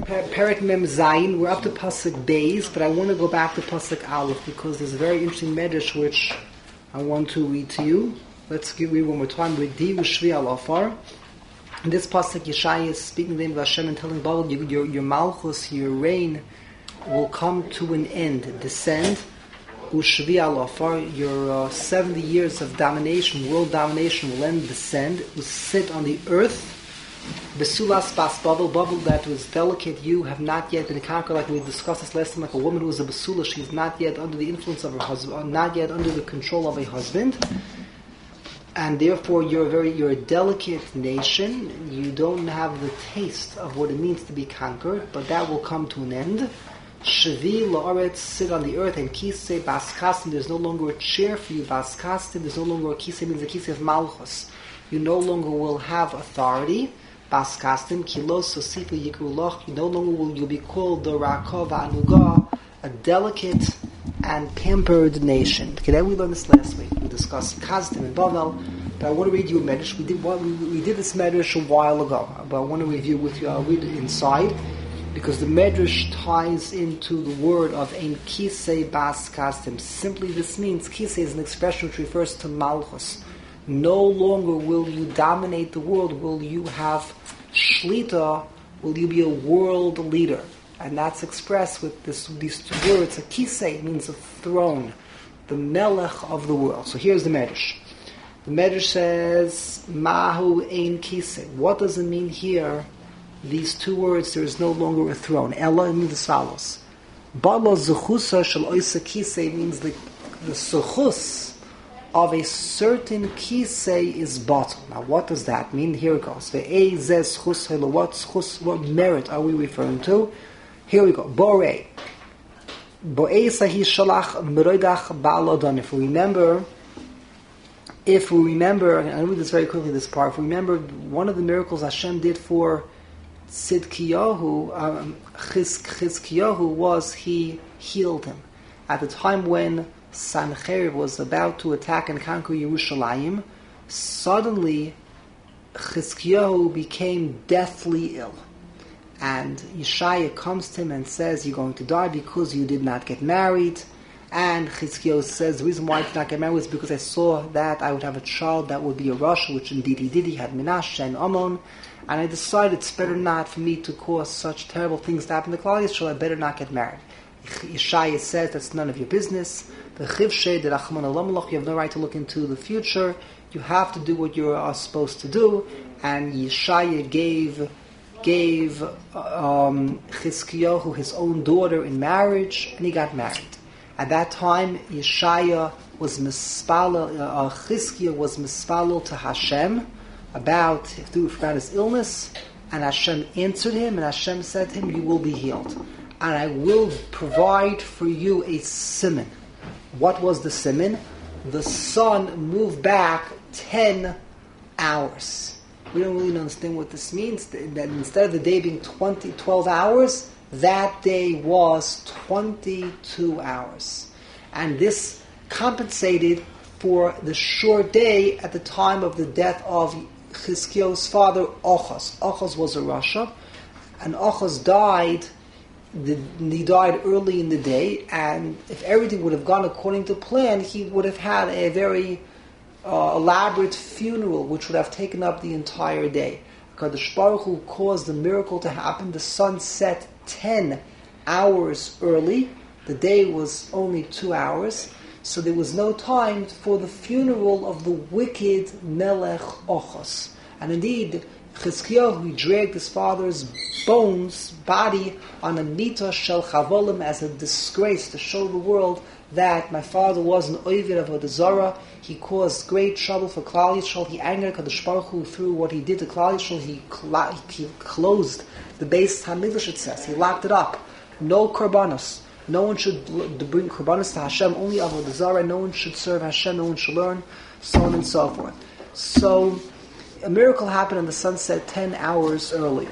Perek Mem Zayin. We're up to Pasuk Beis, but I want to go back to Pasuk Aleph because there's a very interesting medrash which I want to read to you. Let's read one more time. With Di Ushvi Al Afar. In this Pasuk, Yeshaya is speaking the name of Hashem and telling Babel, your Malchus, your reign, will come to an end, descend. Ushvi Al Afar. Your 70 years of domination, world domination, will end, descend, will sit on the earth. Besulas bas bubble that was delicate, you have not yet been conquered, like we discussed this last time, like a woman who is a basula, she's not yet under the influence of her husband, not yet under the control of a husband, and therefore you're a delicate nation, you don't have the taste of what it means to be conquered, but that will come to an end. Shavi la'aretz, sit on the earth, and kisei baskastim, there's no longer a chair for you, baskastim, there's no longer a kisei, means a kisei of malchus, you no longer will have authority. Baskastim, kilos, sosifa, yikruloch, no longer will you be called the Rakov Anuga, a delicate and pampered nation. Okay, that we learned this last week. We discussed Kazdim and Bavel, but I want to read you a medrash. We did this medrash a while ago, but I want to review with you. I'll read it inside, because the medrash ties into the word of Ein Kisei Baskastim. Simply this means, Kisei is an expression which refers to Malchus. No longer will you dominate the world, will you have shlita, will you be a world leader. And that's expressed with these two words. A kisei means a throne, the melech of the world. So here's the medrash. The medrash says, Mahu ein kisei. What does it mean here? These two words, there is no longer a throne. Ella means as follows. Bala zechusa shel oisa kisei means the zechus of a certain kisei is bottle. Now, what does that mean? Here it goes. What merit are we referring to? Here we go. Borei. If we remember, and I'll read this very quickly, this part, if we remember one of the miracles Hashem did for Chizkiyahu was he healed him. At the time when Sancherib was about to attack and conquer Yerushalayim, suddenly Chizkiyahu became deathly ill. And Yeshaya comes to him and says, you're going to die because you did not get married. And Chizkiyahu says, the reason why I did not get married was because I saw that I would have a child that would be a Rasha, which indeed he did. He had Menashe and Ammon. And I decided it's better not for me to cause such terrible things to happen to Klal Yisrael. I better not get married. Yeshaya says, that's none of your business. The chivshe, the rachman alamalach, you have no right to look into the future. You have to do what you are supposed to do. And Yeshaya gave Chizkiyahu his own daughter in marriage, and he got married. At that time, Yeshaya was Chizkiyahu was mispalel to Hashem about his illness, and Hashem answered him, and Hashem said to him, you will be healed. And I will provide for you a siman. What was the siman? The sun moved back 10 hours. We don't really understand what this means. That instead of the day being 12 hours, that day was 22 hours. And this compensated for the short day at the time of the death of Chizkiyahu's father, Ochaz. Ochaz was a Rasha, and Ochaz died. He died early in the day, and if everything would have gone according to plan, he would have had a very elaborate funeral, which would have taken up the entire day. Kadosh Baruch Hu caused the miracle to happen. The sun set 10 hours early. The day was only 2 hours, so there was no time for the funeral of the wicked Melech Ochaz. And indeed, Chizkiyahu dragged his father's body on a mita shel chavolim as a disgrace to show the world that my father was an oived of Avodah Zarah. He caused great trouble for Klal Yisrael. He angered Kadosh Baruch Hu through what he did to Klal Yisrael. He closed the Beis Hamikdash, it says. He locked it up. No korbanos. No one should bring korbanos to Hashem. Only Avodah Zarah. No one should serve Hashem. No one should learn. So on and so forth. So a miracle happened and the sun set 10 hours early.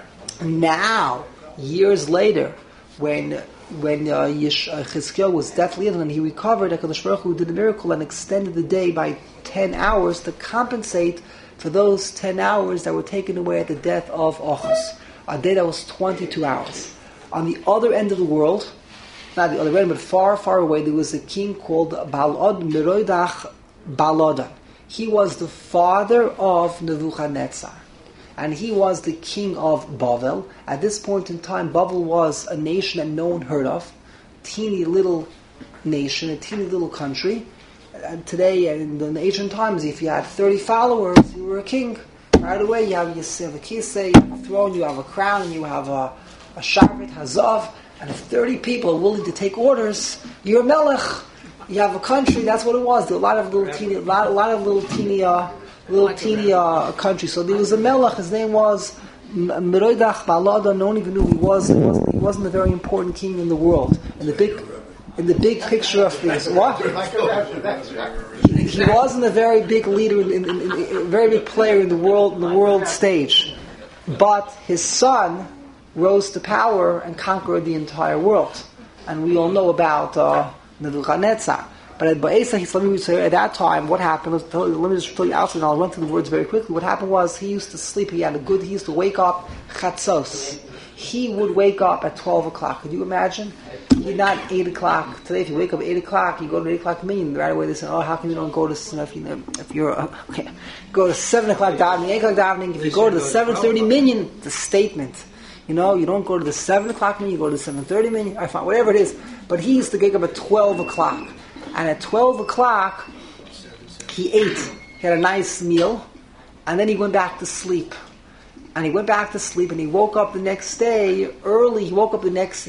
Now, years later, when Chizkiyahu was deathly ill and he recovered, HaKadosh Baruch Hu did a miracle and extended the day by 10 hours to compensate for those 10 hours that were taken away at the death of Ochaz. a day that was 22 hours. On the other end of the world, not the other end, but far, far away, there was a king called Balad Meroidach Baladan. He was the father of Nebuchadnezzar. And he was the king of Bavel. At this point in time, Bavel was a nation that no one heard of. Teeny little nation, a teeny little country. And today, in the ancient times, if you had 30 followers, you were a king. Right away, you have a kisei, you have a throne, you have a crown, you have a sharvet, hazav. And if 30 people are willing to take orders, you're a melech. You have a country. That's what it was. There were a lot of little teeny countries. So there was a melech. His name was Meroidach Balada. No one even knew he was. He wasn't a very important king in the world. In the big picture of things, what? He wasn't a very big leader, a very big player in the world stage. But his son rose to power and conquered the entire world. And we all know about Nebuchadnezzar. But at that time, what happened? Let me just tell you outside, and I'll run through the words very quickly. What happened was he used to sleep. He used to wake up chatzos. He would wake up at 12 o'clock. Could you imagine? Not 8 o'clock. Today, if you wake up at 8 o'clock, you go to 8 o'clock meeting. Right away they say, how come you don't go to, if you're, go to 7 o'clock davening, 8 o'clock davening. If you go to the 7:30 minyan, it's a statement. You don't go to the 7 o'clock minyan, you go to the 7:30 minyan, I find, whatever it is. But he used to wake up at 12 o'clock. And at 12 o'clock, he ate. He had a nice meal. And then he went back to sleep. And he woke up the next day early. He woke up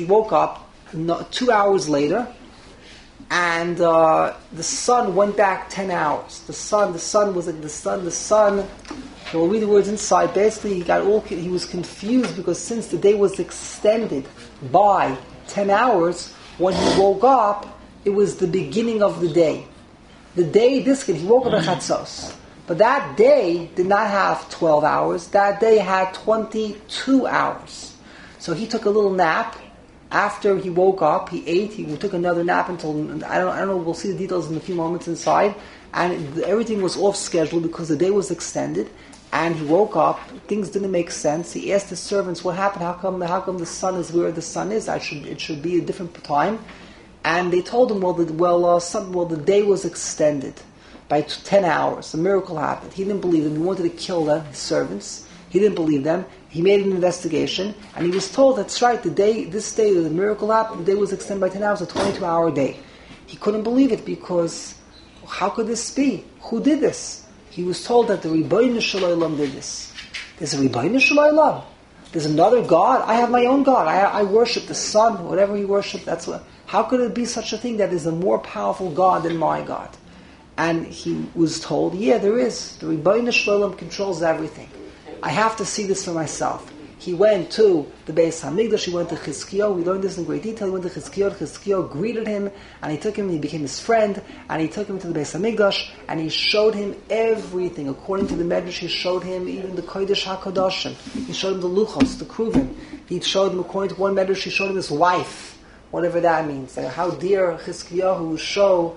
2 hours later. And the sun went back 10 hours. The sun was like the sun. We'll read the words inside. Basically, he was confused because since the day was extended by 10 hours, when he woke up, it was the beginning of the day. He woke up at Chatzos. But that day did not have 12 hours. That day had 22 hours. So he took a little nap. After he woke up, he ate. He took another nap until, I don't know, we'll see the details in a few moments inside. And everything was off schedule because the day was extended. And he woke up. Things didn't make sense. He asked his servants, what happened? How come the sun is where the sun is? It should be a different time. And they told him, the day was extended by 10 hours. A miracle happened. He didn't believe them. He wanted to kill them, his servants. He didn't believe them. He made an investigation, and he was told, that's right, the miracle happened, the day was extended by 10 hours, a 22-hour day. He couldn't believe it because, how could this be? Who did this? He was told that the Ribbono Shel Olam did this. There's a Ribbono Shel Olam. There's another God. I have my own God. I worship the sun, whatever he worshipped. How could it be such a thing that there's a more powerful God than my God? And he was told, yeah, there is. The Ribbono Shel Olam controls everything. I have to see this for myself. He went to the Beis Hamikdash. He went to Chizkiyahu. We learned this in great detail. He went to Chizkiyahu. Chizkiyahu greeted him, and he took him. He became his friend, and he took him to the Beis Hamikdash, and he showed him everything. According to the Medrash, he showed him even the Kodesh HaKadoshim. He showed him the Luchos, the Kruvim. He showed him, according to one Medrash, he showed him his wife, whatever that means. How dear Chizkiyahu show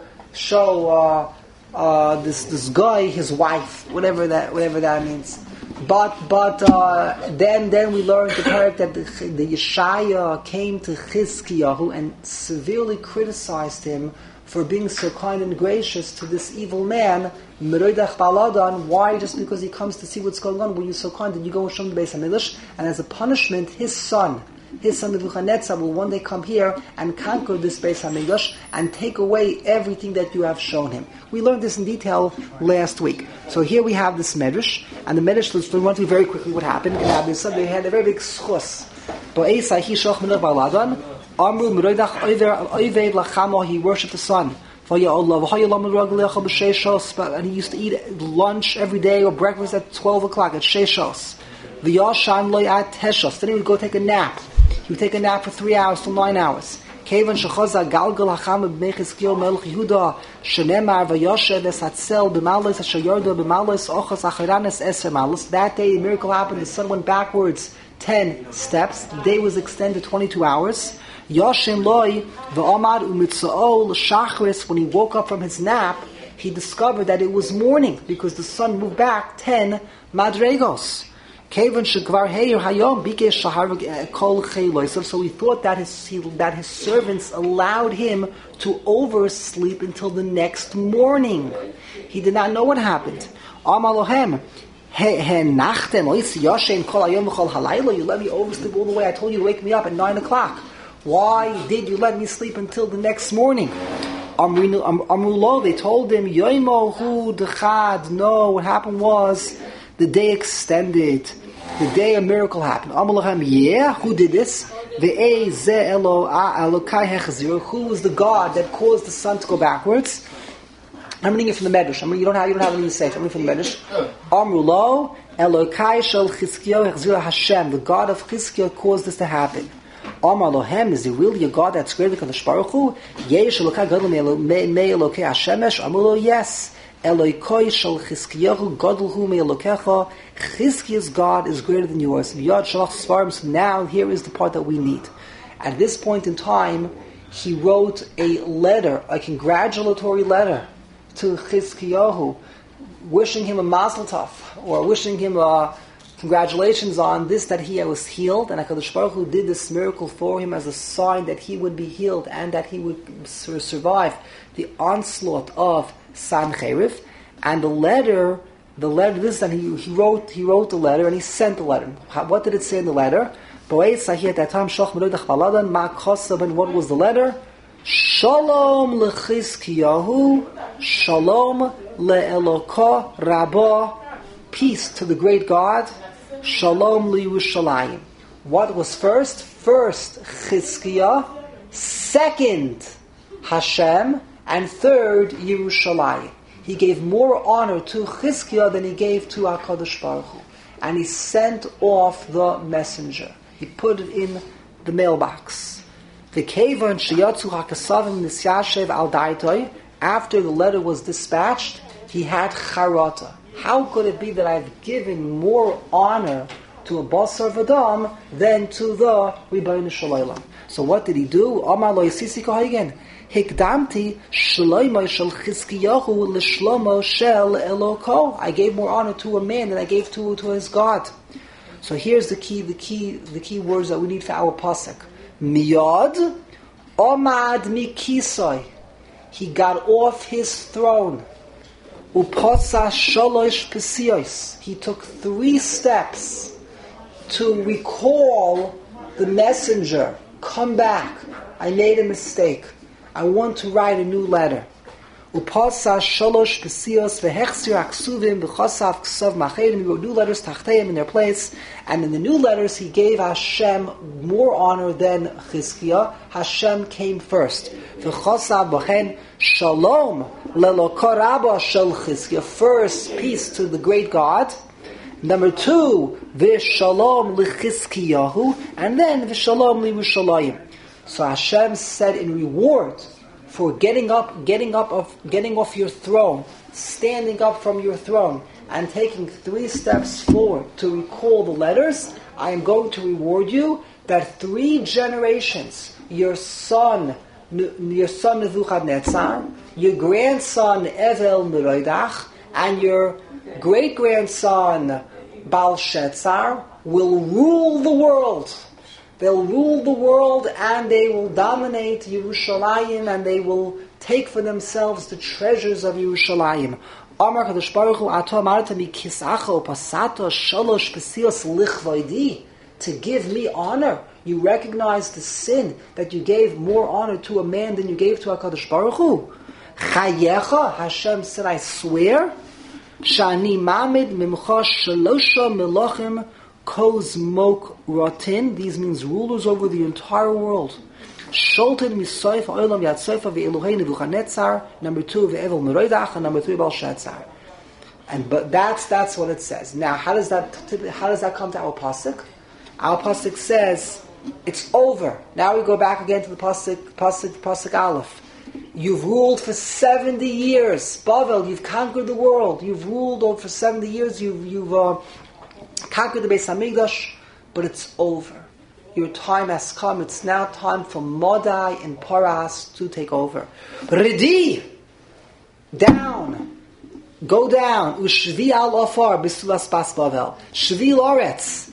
this guy his wife, whatever that means. But then we learned the part that the Yeshaya came to Chizkiyahu and severely criticized him for being so kind and gracious to this evil man, Meroidach Baladan. Why? Just because he comes to see what's going on. Were you so kind? Did you go and show him the Beis Hamikdash? And as a punishment, his son Nebuchadnezzar will one day come here and conquer this Beis Hamikdash and take away everything that you have shown him. We learned this in detail last week. So here we have this Medrash, and the Medrash, let's run through very quickly what happened. They had a very big schus. He worshipped the sun. And he used to eat lunch every day or breakfast at 12 o'clock, at Sheshos. Then he would go take a nap. He would take a nap for 3 hours till 9 hours. That day a miracle happened. The sun went backwards 10 steps. The day was extended 22 hours. When he woke up from his nap, he discovered that it was morning because the sun moved back 10 madregos. So he thought that his servants allowed him to oversleep until the next morning. He did not know what happened. You let me oversleep all the way. I told you to wake me up at 9 o'clock. Why did you let me sleep until the next morning? They told him, no, what happened was the day extended. The day a miracle happened. Yeah, who did this? Who was the God that caused the sun to go backwards? I'm reading it from the Medrash. You don't have anything to say. I'm reading from the Medrash. Amrulo Elokai shel Chizkiyahu hechzira Hashem. The God of Chizkiyahu caused this to happen. Amar Lohem, is there really a God that's greater than Kadosh Baruch Hu? Yesh Elokai gadol me Elokei Hashemesh. Amrulo, yes. Elokei shel Chizkiyahu gadol hu me Elokecha. Chizkiyahu's God is greater than yours. So now here is the part that we need. At this point in time, he wrote a letter, a congratulatory letter to Chizkiyahu, wishing him a mazel tov, or wishing him congratulations on this, that he was healed, and HaKadosh Baruch Hu did this miracle for him as a sign that he would be healed and that he would survive the onslaught of Sancheriv. And the letter, this time he wrote the letter and he sent the letter. What did it say in the letter? And what was the letter? Shalom lechizkiyahu, shalom le'elokah rabbah, peace to the great God, shalom le'Yerushalayim. What was first? First Chizkiyah, second Hashem, and third Yerushalayim. He gave more honor to Chizkiyah than he gave to HaKadosh Baruch Hu. And he sent off the messenger. He put it in the mailbox. After the letter was dispatched, he had charata. How could it be that I've given more honor to a Basar V'Dam than to the Rebbeinu Shalom? So what did he do? Amar lo yisisi kohagen. Hikdamti shloimo shel Chizkiyahu l'shlomo shel Eloko. I gave more honor to a man than I gave to his God. So here's the key words that we need for our pasuk. Miyad Omad Mikisoi. He got off his throne. Upasa Shalosh Pesios. He took 3 steps to recall the messenger. Come back. I made a mistake. I want to write a new letter. Upasa Shalosh Pesios vehechsir aksuvim v'chasav ksav machedim. He wrote new letters tachteim in their place, and in the new letters he gave Hashem more honor than Chizkiyah. Hashem came first. V'chasav b'chen shalom lelokah rabbah shel Chizkiyah. First, peace to the great God. Number 2, v'shalom l'Chizkiyahu, and then v'shalom l'Yerushalayim. So Hashem said in reward for getting off your throne, standing up from your throne, and taking 3 steps forward to recall the letters, I am going to reward you that 3 generations, your son Nebuchadnezzar, your grandson Evel Merodach, and your great-grandson Belshazzar will rule the world. They'll rule the world and they will dominate Yerushalayim and they will take for themselves the treasures of Yerushalayim. Amar Kadosh Baruch Hu, Ato amarta mi kisacho pasato shalosh pesios lichvoidi. To give me honor, you recognize the sin that you gave more honor to a man than you gave to HaKadosh Baruch Hu. Chayecha, Hashem said, I swear, shani mamid mimcha shalosha melachim Kozmok Rotin, these means rulers over the entire world. Sholten Misoif Olam Yatsofa ve'Elohei Nebuchadnezzar. Number 2 ve'Evel Merodach, and number 3 Belshazzar. But that's what it says. Now, how does that come to our pasuk? Our pasuk says it's over. Now we go back again to the pasuk Aleph. You've ruled for 70 years, Bavel. You've conquered the world. You've ruled for 70 years. You've conquered the Beis Hamikdash, but it's over. Your time has come. It's now time for Modai and Paras to take over. Redi, down, Go down. Ushvi al afar bisulas bas bavel. Shvi loretz.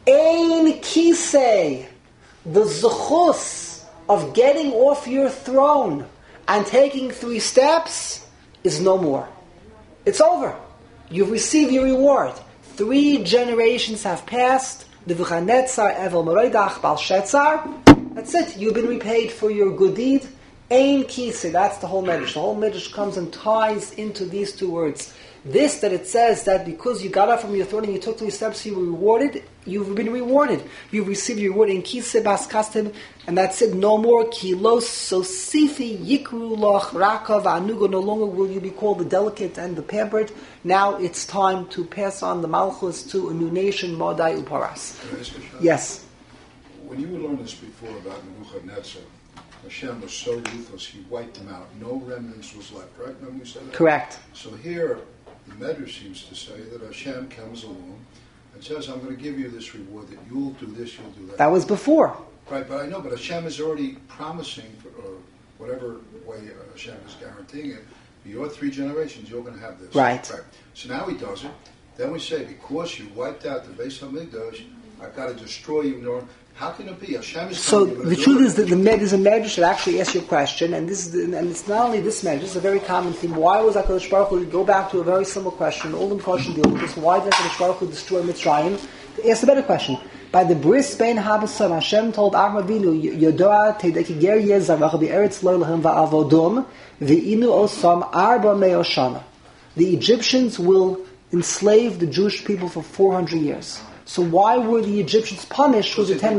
Ein kisei. The zechus of getting off your throne and taking 3 steps is no more. It's over. You've received your reward. 3 generations have passed. Nebuchadnezzar, Evel Merodach, Balshazzar. That's it. You've been repaid for your good deed. Ein kisei. That's the whole Medrash. The whole Medrash comes and ties into these 2 words. This, that it says that because you got up from your throne and you took 3 steps, you were rewarded. You've been rewarded. You've received your reward in kisei bas kastim, and that's it. No more kilos sosifi yikru loch rakav anuga. No longer will you be called the delicate and the pampered. Now it's time to pass on the malchus to a new nation, Madai Uparas. Yes. When you were learning this before about Nebuchadnezzar, Hashem was so ruthless, he wiped them out. No remnants was left, right? Remember we said that? Correct. So here, the Medrash seems to say that Hashem comes along and says, I'm going to give you this reward, that you'll do this, you'll do that. That was before. Right, but I know, but Hashem is already promising, or whatever way Hashem is guaranteeing it, for your 3 generations, you're going to have this. Right. So now he does it. Then we say, because you wiped out the Beis HaMikdash, I've got to destroy you. How can it be? Hashem is so the truth is that there's a Medrash that actually asks you a question, and this is and it's not only this Medrash, it's a very common theme. Why was HaKadosh Baruch Hu, go back to a very simple question, all the question deal with this, why did HaKadosh Baruch Hu destroy Mitzrayim? Ask a better question. By the bris bein Habasam, Hashem told Avraham Avinu, Yodoa teideki ger yezarach be'eretz lo lahem va'avodom ve'inu osam arba me'oshana. The Egyptians will enslave the Jewish people for 400 years. So why were the Egyptians punished with the 10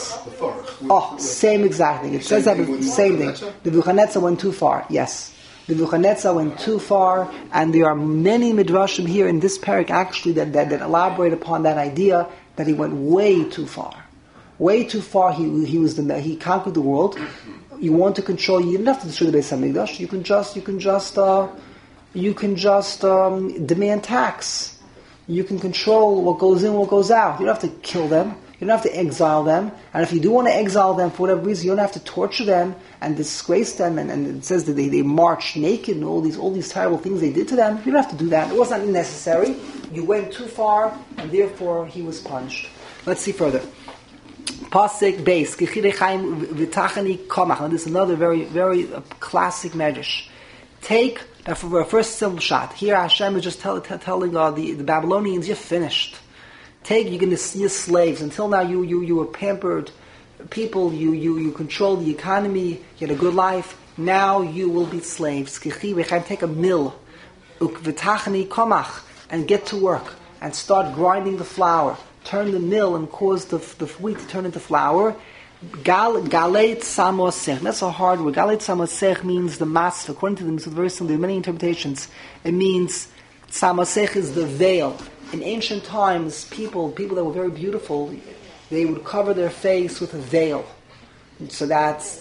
makos? Same exact thing. It says that the same thing. The Nebuchadnezzar went too far. Yes. The Nebuchadnezzar went too far, and there are many midrashim here in this parak actually that elaborate upon that idea that he went way too far. Way too far. He conquered the world. You want to control. You didn't have to destroy the Beis Hamikdash. You can just demand tax. You can control what goes in, what goes out. You don't have to kill them. You don't have to exile them. And if you do want to exile them for whatever reason, you don't have to torture them and disgrace them. And it says that they marched naked and all these terrible things they did to them. You don't have to do that. It was not necessary. You went too far, and therefore he was punished. Let's see further. Pasuk Beis Kechidei Chaim V'Tachani Komach. Now this is another very, very classic medrash. Take for a first simple shot. Here Hashem is just telling the Babylonians, you're finished. You're going to see your slaves. Until now you were pampered people, you controlled the economy, you had a good life. Now you will be slaves. Take a mill, and get to work, and start grinding the flour. Turn the mill and cause the wheat to turn into flour. Galeit samosech. That's a hard word. Galeit samosech means the mass. According to them, it's very similar. There are many interpretations. It means samosech is the veil. In ancient times, people that were very beautiful, they would cover their face with a veil. So it's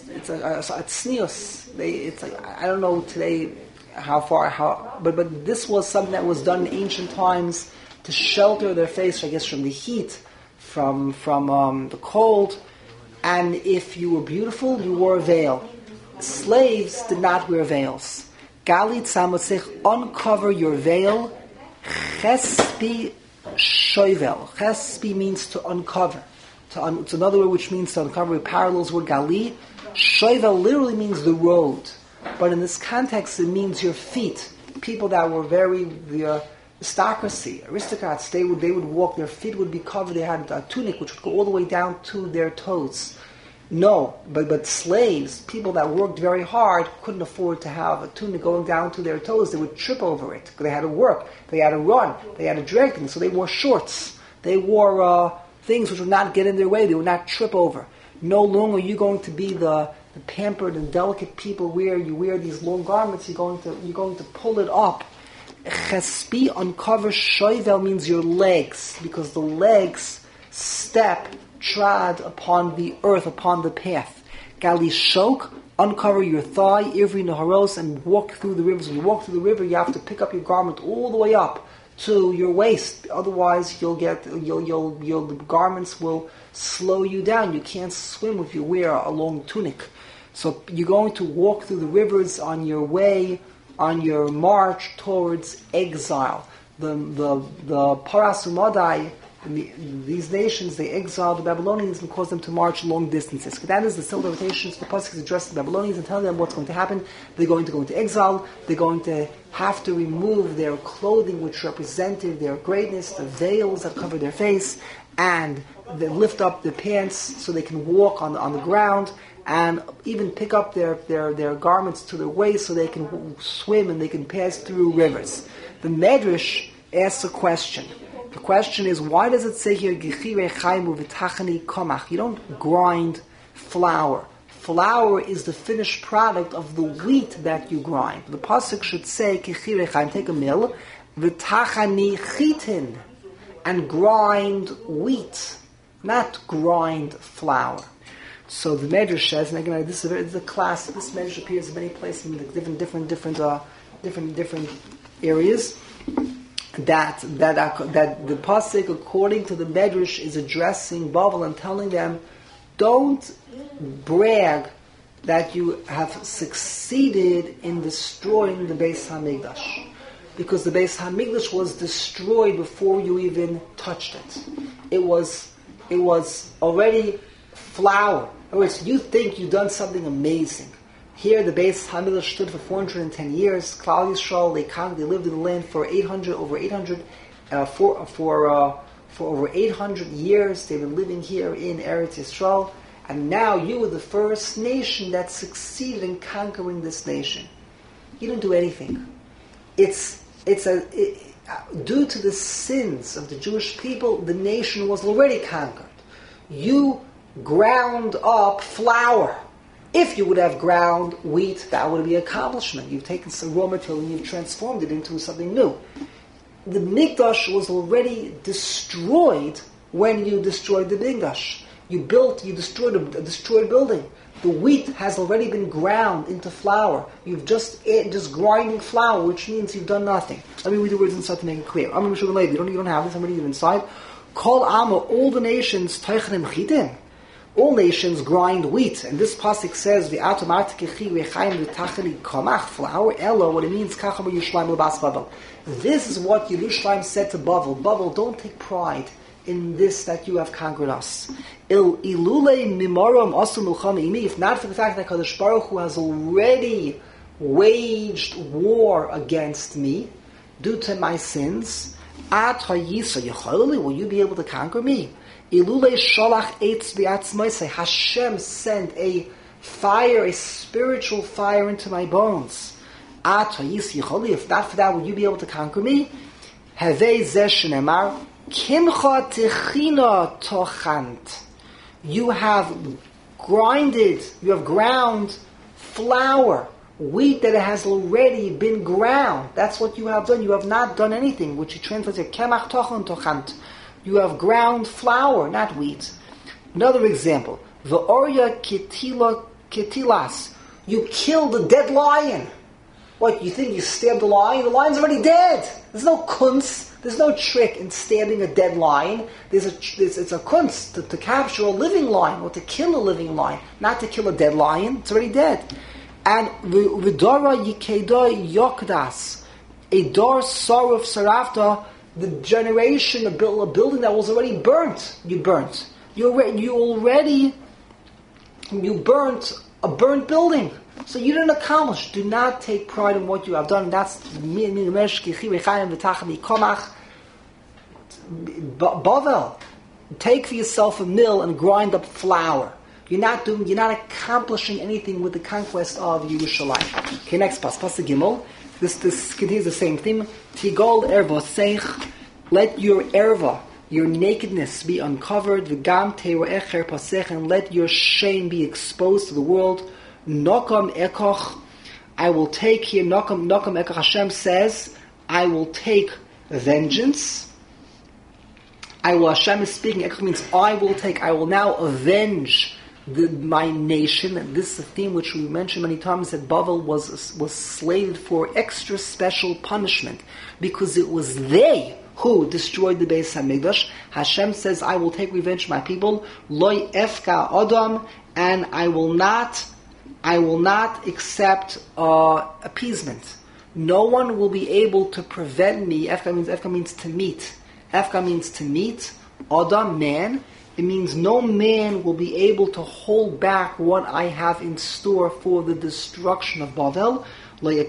tznius. I don't know today but this was something that was done in ancient times to shelter their face, I guess, from the heat, from the cold. And if you were beautiful, you wore a veil. Slaves did not wear veils. Galit samosech, uncover your veil. Chespi shoivel. Chespi means to uncover. It's another word which means to uncover. It parallels word gali. Shoivel literally means the road. But in this context, it means your feet. People that were the aristocracy, aristocrats, they would walk, their feet would be covered. They had a tunic which would go all the way down to their toes. No, but slaves, people that worked very hard, couldn't afford to have a tunic going down to their toes. They would trip over it. They had to work, they had to run, they had to drag things, so they wore shorts. They wore things which would not get in their way, they would not trip over. No longer are you going to be the pampered and delicate people where you wear these long garments, you're going to pull it up. Chespi, uncover, shoivel means your legs, because the legs trod upon the earth, upon the path. Gali shok, uncover your thigh, ivri naharos, and walk through the rivers. When you walk through the river, you have to pick up your garment all the way up to your waist. Otherwise, the garments will slow you down. You can't swim if you wear a long tunic. So you're going to walk through the rivers on your way march towards exile. The Paras Umadai, these nations, they exiled the Babylonians and caused them to march long distances. That is the simple invitation. The Pasuk is addressing the Babylonians and telling them what's going to happen. They're going to go into exile. They're going to have to remove their clothing, which represented their greatness, the veils that cover their face, and they lift up their pants so they can walk on the ground, and even pick up their garments to their waist so they can swim and they can pass through rivers. The Medrash asks a question. The question is, why does it say here, Gechirei chaimu v'tachani komach? You don't grind flour. Flour is the finished product of the wheat that you grind. The pasuk should say, Gechirei chaim, take a mill, v'tachani chitin, and grind wheat, not grind flour. So the Medrash says, and again, this is a classic. This Medrash appears in many places in different areas. That the pasuk, according to the Medrash, is addressing Bavel and telling them, don't brag that you have succeeded in destroying the Beis Hamikdash, because the Beis Hamikdash was destroyed before you even touched it. It was already flour. In other words, you think you've done something amazing. Here, the Beis Hamikdash stood for 410 years. Klal Yisrael, they lived in the land for over 800 years. They've been living here in Eretz Yisrael, and now you were the first nation that succeeded in conquering this nation. You didn't do anything. Due to the sins of the Jewish people, the nation was already conquered. You ground up flour. If you would have ground wheat, that would be an accomplishment. You've taken some raw material and you've transformed it into something new. The Mikdash was already destroyed when you destroyed the Mikdash. You destroyed a destroyed building. The wheat has already been ground into flour. You've just grinding flour, which means you've done nothing. Let me read the words inside to make it clear. You don't have this. I'm reading it inside. Kol Amma, all the nations, Teichanim Chitim. All nations grind wheat, and this pasuk says the flour. Ella, what it means, this is what Yerushalayim said to Bavel. Bavel, don't take pride in this that you have conquered us. If not for the fact that Kadosh Baruch Hu has already waged war against me due to my sins, will you be able to conquer me? Hashem sent a fire, a spiritual fire into my bones. If not for that, will you be able to conquer me? You have ground flour, wheat that has already been ground. That's what you have done. You have not done anything, which he translates as kemach tochon tochant. You have ground flour, not wheat. Another example, V'orya ketilas. You killed a dead lion. What, you think you stabbed the lion? The lion's already dead. There's no kunst. There's no trick in stabbing a dead lion. It's a kunst to capture a living lion or to kill a living lion, not to kill a dead lion. It's already dead. And V'dora yikeda yokdas. A dor saruf sarafta. The generation, a building that was already burnt, you burnt. You burnt a burnt building. So you didn't accomplish. Do not take pride in what you have done. That's Bavel. Take for yourself a mill and grind up flour. You're not accomplishing anything with the conquest of Yerushalayim. Okay, next pasuk Gimel. This contains the same theme. Tigol erva seich. Let your erva, your nakedness, be uncovered. V'gam teroecher pasech, and let your shame be exposed to the world. Nokam ekoch. I will take here. Nokam ekoch. Hashem says, I will take vengeance. Hashem is speaking. Ekoch means I will now avenge my nation. And this is a theme which we mentioned many times, that Bavel was slated for extra special punishment because it was they who destroyed the Beis Hamikdash. Hashem says, I will take revenge on my people. Loi efka adam, and I will not accept appeasement. no one will be able to prevent me. Efka means to meet. Efka means to meet. Adam, man. It means no man will be able to hold back what I have in store for the destruction of Bavel. I will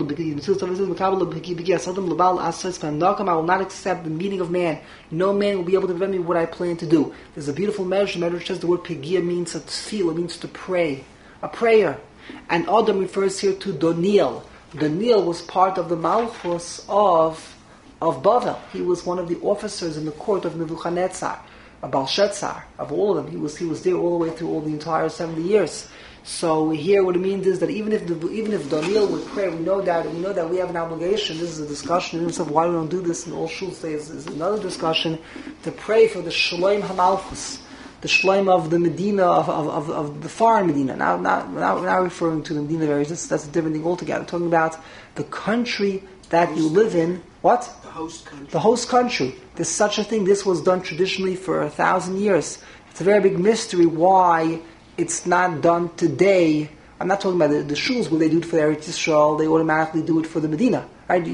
not accept the meeting of man. No man will be able to prevent me what I plan to do. There's a beautiful measure. The measure says the word Pegia means a tefillah, means to pray. A prayer. And Adam refers here to Doniel. Doniel was part of the Malchus of Bavel. He was one of the officers in the court of Nebuchadnezzar, of Belshazzar, of all of them. He was there all the way through all the entire 70 years. So here, what it means is that even if Daniel would pray, we know that we have an obligation. This is a discussion in terms of why we don't do this in all shuls. Is another discussion to pray for the Shalom Hamalchus, the Shalom of the Medina of the foreign Medina. Now referring to the Medina areas. That's a different thing altogether. Talking about the country that you live in. What? The host country. The host country. There's such a thing. This was done traditionally for 1,000 years. It's a very big mystery why it's not done today. I'm not talking about the shuls where they do it for the Eretz Yisrael. They automatically do it for the Medina. Right?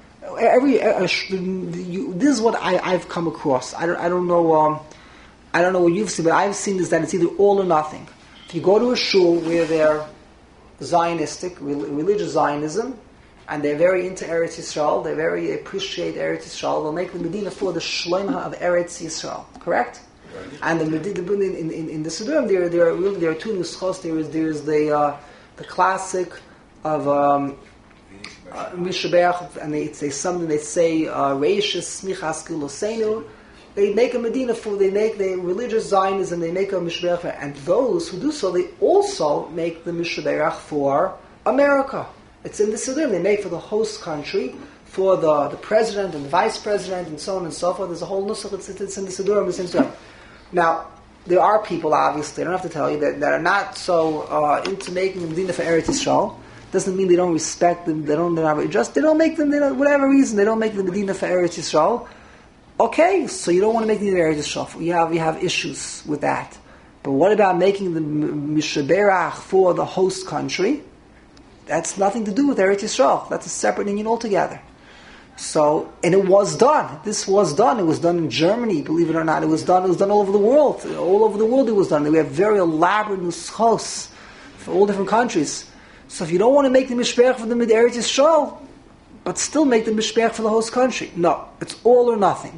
This is what I've come across. I don't know. I don't know what you've seen, but I've seen is that it's either all or nothing. If you go to a shul where they're Zionistic, religious Zionism, and they're very into Eretz Yisrael, they very appreciate Eretz Yisrael, they'll make the Medina for the Shlema of Eretz Yisrael. Correct? Right. And the Medina in the Siddurim, there are two nuschos. There's the classic of Mishabeach, and they say something. They say Reishis Smichas Kiloseinu. They make a Medina they make the religious Zionism. They make a Mishabeach, and those who do so, they also make the Mishabeach for America. It's in the Siddurim. They make for the host country, for the president and the vice president, and so on and so forth. There's a whole nusach. It's in the Siddurim. Now, there are people, obviously, I don't have to tell you, that are not so into making the Medina for Eretz Yisrael. Doesn't mean they don't respect them. They don't make them. Whatever reason, they don't make the Medina for Eretz Yisrael. Okay, so you don't want to make the Medina for Eretz Yisrael. You have issues with that. But what about making the Mishaberach for the host country? That's nothing to do with Eretz Yisrael. That's a separate union altogether. So, and it was done. This was done. It was done in Germany, believe it or not. It was done all over the world. All over the world it was done. We have very elaborate nuschos for all different countries. So if you don't want to make the mishperach for the Eretz Yisrael, but still make the mishperach for the host country. No, it's all or nothing.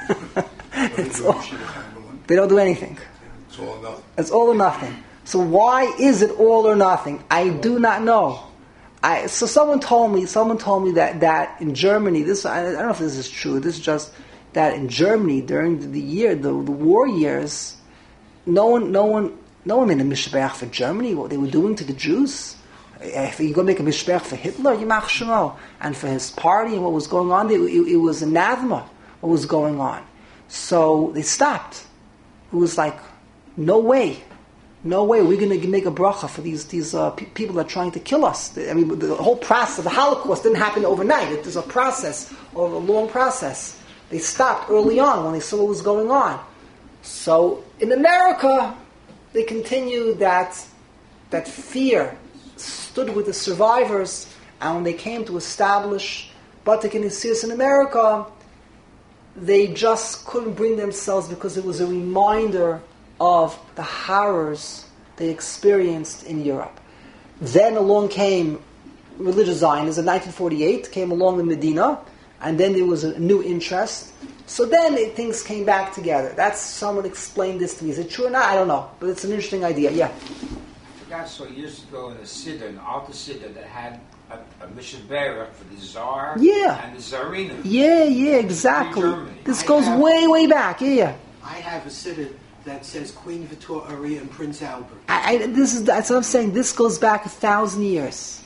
They don't do anything. It's all or nothing. It's all or nothing. So why is it all or nothing? I do not know. So someone told me that in Germany, I don't know if this is true. This is just that in Germany during the war years, no one made a mishbeach for Germany. What they were doing to the Jews. If you go make a mishbeach for Hitler, Yimach Shemo, and for his party and what was going on, it was anathema what was going on. So they stopped. It was like, no way we're going to make a bracha for these people that are trying to kill us. I mean, the whole process of the Holocaust didn't happen overnight. It was a process, or a long process. They stopped early on when they saw what was going on. So in America, they continued that fear stood with the survivors, and when they came to establish Bata Knesset in America, they just couldn't bring themselves because it was a reminder of the horrors they experienced in Europe. Then along came religious Zionism. In 1948 came along in Medina, and then there was a new interest. So then things came back together. Someone explained this to me. Is it true or not? I don't know, but it's an interesting idea. Yeah. I saw years ago in a Siddur, an altar Siddur that had a Mishaberach for the Tsar and the Tsarina. Yeah, exactly. This goes way back. Yeah. I have a Siddur that says Queen Victoria and Prince Albert. That's what I'm saying. This goes back 1,000 years.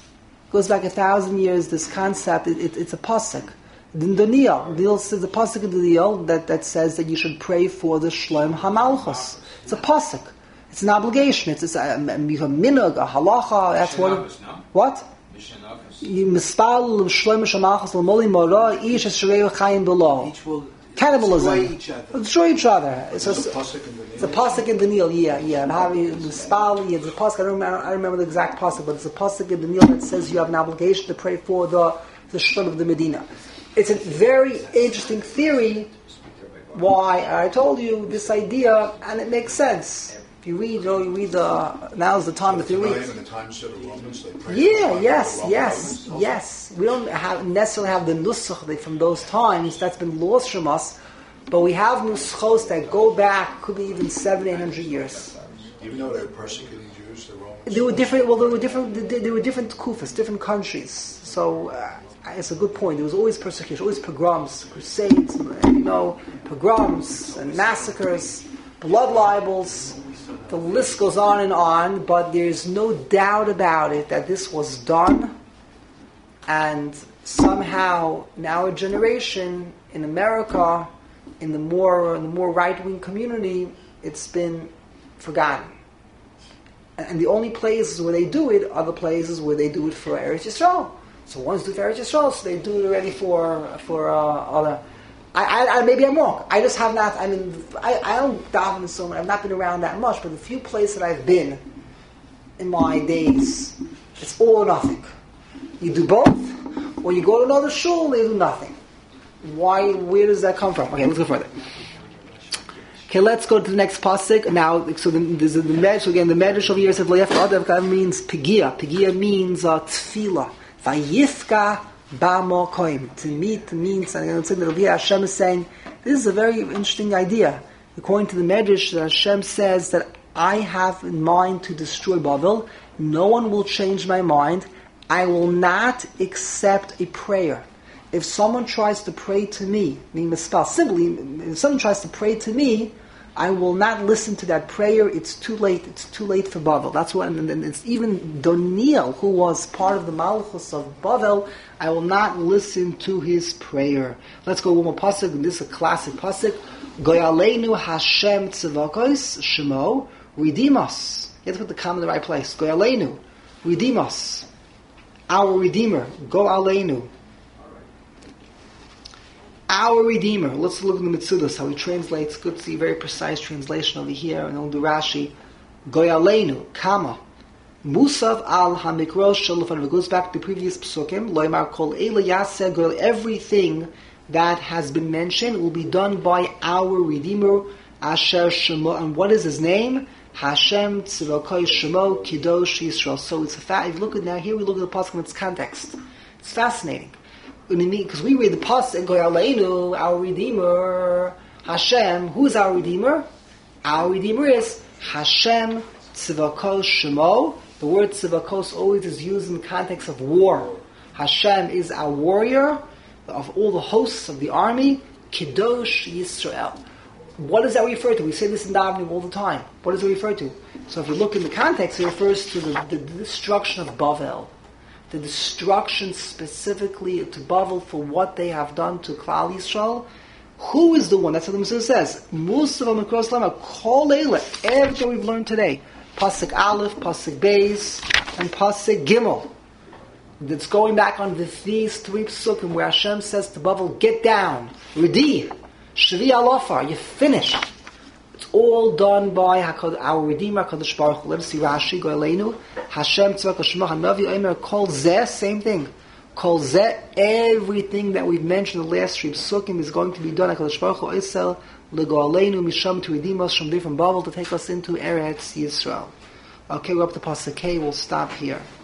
This concept, it's a pasuk. In Daniel says the pasuk in Daniel that says that you should pray for the Shlom HaMalchus. It's a pasuk. It's an obligation. It's a minhag, a halacha. That's what. You mispal Shlom HaMalchus l'moli mora ish esrei chayim below. Each will cannibalism. Destroy each other. It's a pasuk in Daniel. Yeah. And having the spal, it's a pasuk. I don't remember the exact pasuk, but it's a pasuk in Daniel that says you have an obligation to pray for the the Shloim of the Medina. It's a very interesting theory. Why I told you this idea, and it makes sense. If you read, now's the time that you read. In the times of the Romans, they prayed yes. We don't necessarily have the nusach from those times. That's been lost from us. But we have nuschos that go back, could be even 700-800 years. Even though they were persecuting Jews, the Romans. There were different kufas, different countries. So it's a good point. There was always persecution, always pogroms, crusades, pogroms and massacres, blood libels. The list goes on, but there's no doubt about it that this was done, and somehow in our generation in America, in the more right-wing community, it's been forgotten. And the only places where they do it are the places where they do it for Eretz Yisrael. So one's do it for Eretz Yisrael, so they do it already for other. Maybe I'm wrong. I just have not. I don't daven so much. I've not been around that much. But the few places that I've been in my days, it's all or nothing. You do both, or you go to another shul, they do nothing. Why? Where does that come from? Okay, let's go further. Okay, let's go to the next pasuk now. So there's the medrash again. The medrash over here says "Lo yafka adav" means pigia. Pigia means tefillah. Vayifka. Ba'mo koim. To meet means, and I'm going to say that over here Hashem is saying, this is a very interesting idea. According to the Medrash, Hashem says that I have in mind to destroy Babel. No one will change my mind. I will not accept a prayer. If someone tries to pray to me, meaning simply, if someone tries to pray to me, I will not listen to that prayer. It's too late. It's too late for Bavel. That's what, and it's even Doniel, who was part of the Malchus of Bavel. I will not listen to his prayer. Let's go one more pasuk, and this is a classic pasuk. Goyaleinu Hashem tzivakos shemo, redeem us. You have to put the comma in the right place. Goyaleinu, redeem us. Our Redeemer. Go aleinu. Our Redeemer. Let's look at the Mitzudas, how he translates. Good to see very precise translation over here. And on the Rashi, Goyaleinu, Kama, Musav al Hamikros Shalufan. It goes back to the previous psukim. Loimar Kol Eila Yaseh Goyal. Everything that has been mentioned will be done by our Redeemer, Asher Shemo. And what is his name? Hashem Tzivakoi Shemo Kidosh Yisrael. So it's a fact. If you look at now, here we look at the pasuk in its context. It's fascinating. Because we read the pasuk, Goyaleinu, our Redeemer, Hashem. Who's our Redeemer? Our Redeemer is Hashem Tzivakos Shemo. The word Tzivakos always is used in the context of war. Hashem is our warrior of all the hosts of the army. Kidosh Yisrael. What does that refer to? We say this in davening all the time. What does it refer to? So if you look in the context, it refers to the destruction of Bavel. The destruction specifically to Bavel for what they have done to Klal Yisrael. Who is the one? That's what the Messiah says. Musav Mikros Lama Kol Eila. Everything we've learned today. Pasuk Aleph, Pasuk Beis, and Pasuk Gimel. That's going back on these three psukim where Hashem says to Bavel, get down. Redi. Shvi Alofar. You're finished. It's all done by our Redeemer, HaKadosh Baruch Hu. Let us see Rashi, Goyaleinu, Hashem Tzvaka Shema Hanavi Omer, Kol Zeh, same thing. Kol Zeh, everything that we've mentioned in the last three psukim is going to be done. HaKadosh Baruch Hu Isel, Legoaleinu, Misham, to redeem us from Babel, to take us into Eretz Yisrael. Okay, we're up to Pasuk K, we'll stop here.